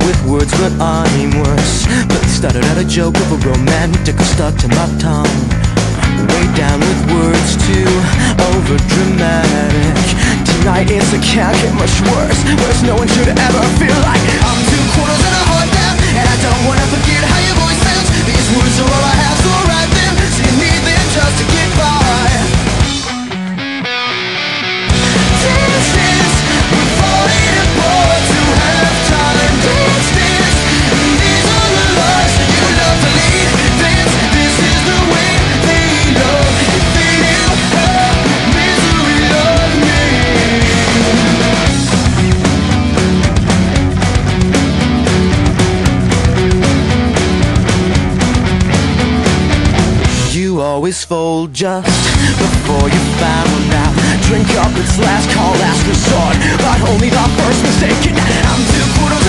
with words, but I'm worse. But it started out a joke of a romantic stuck to my tongue. Way down with words too over dramatic. Tonight it's a can't get much worse. Worse, no one should ever feel like I'm 2/4 and a heart down, and I don't wanna forget how your voice sounds. These words are all I have, so I'll write them. So you need them just to get by. Dance, dance, we're falling apart to have time. Dance, dance, these are the lives that you love to lead. Dance, this is the way they love. If they knew how misery loved me. You always fold just before you found out. Drink up, it's last call, last resort, but only the first mistake. And I'm 2/4